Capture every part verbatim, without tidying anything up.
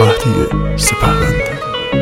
مهدی سپهبندی.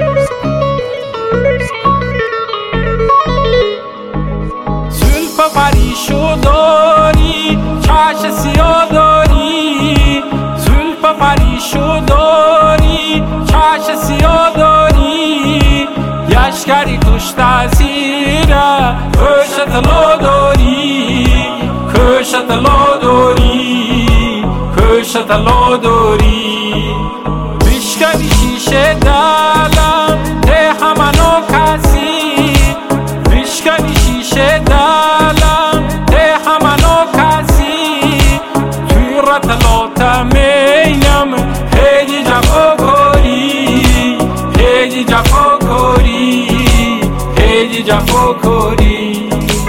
زلف پریشو داری، چشم سیاه داری، زلف پریشو داری، چشم سیاه داری، یشکری کشت زیره کشت لا داری، کشت لا داری، کشت لا داری. بشکنی شیشه دلم ته همانو کسی، بشکنی شیشه دلم ته همانو کسی، توی رتلات مینم خیلی جفا کاری، خیلی جفا کاری، خیلی جفا کاری.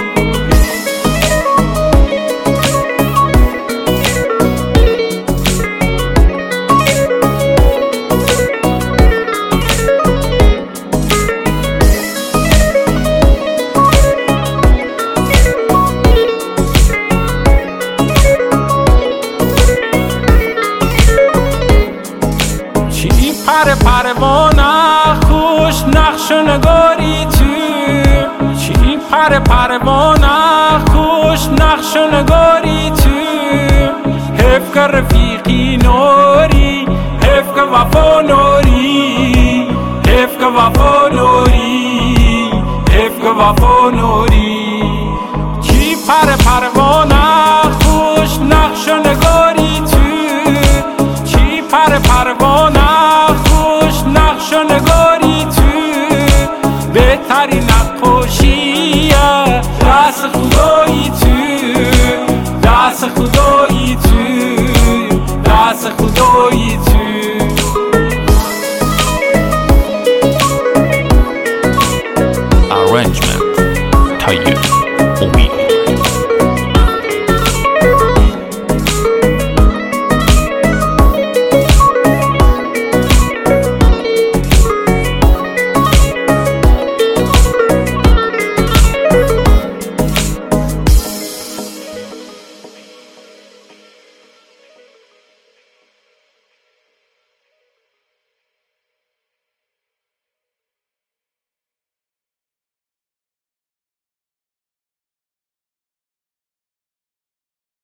پر پروانه خوش نقش و نگاری تو، چی پر پروانه خوش نقش و نگاری تو، حیف که رفیقی نوری، حیف که وفا نوری، حیف که وفا نوری، حیف که وفا نوری. چی پر پروانه خوش نقش و نگاری تو، چی پر پروانه نقش و نگاری تو، بهترین نقاشیه دست خدایی تو، دست خدایی تو، دست خدایی تو. Arrangement Tayyip.